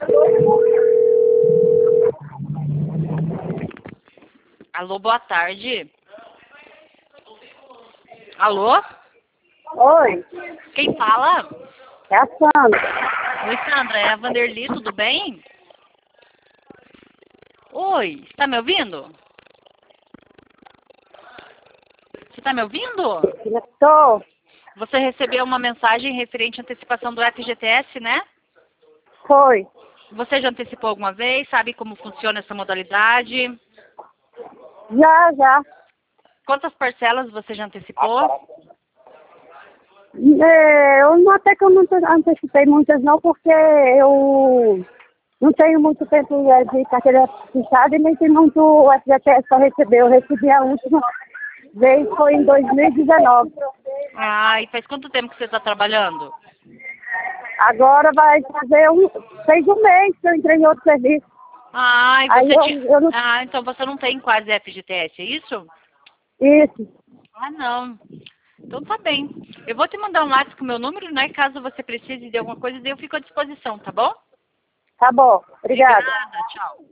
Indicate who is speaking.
Speaker 1: Alô, boa tarde. Alô?
Speaker 2: Oi,
Speaker 1: Quem fala?
Speaker 2: é a Sandra.
Speaker 1: Oi, Sandra, é a Vanderly, tudo bem? Oi, está me ouvindo? Você está me ouvindo?
Speaker 2: Tô.
Speaker 1: Você recebeu uma mensagem referente à antecipação do FGTS, né?
Speaker 2: Foi.
Speaker 1: Você já antecipou alguma vez? Sabe como funciona essa modalidade?
Speaker 2: Já.
Speaker 1: Quantas parcelas você já antecipou?
Speaker 2: Até que eu não antecipei muitas não, porque eu não tenho muito tempo de carteira fechada e nem tenho muito o FGTS para receber. Eu recebi a última vez, foi em 2019.
Speaker 1: Ah, e faz quanto tempo que você está trabalhando?
Speaker 2: Agora vai fazer fez um mês que eu entrei em outro serviço.
Speaker 1: Ah, e
Speaker 2: Aí
Speaker 1: você tinha...
Speaker 2: eu não...
Speaker 1: Ah, então você não tem quase FGTS, é isso?
Speaker 2: Isso.
Speaker 1: Ah, não. Então tá bem. Eu vou te mandar um WhatsApp com o meu número, né? Caso você precise de alguma coisa, daí eu fico à disposição, tá bom?
Speaker 2: Tá bom. Obrigada.
Speaker 1: Obrigada, tchau.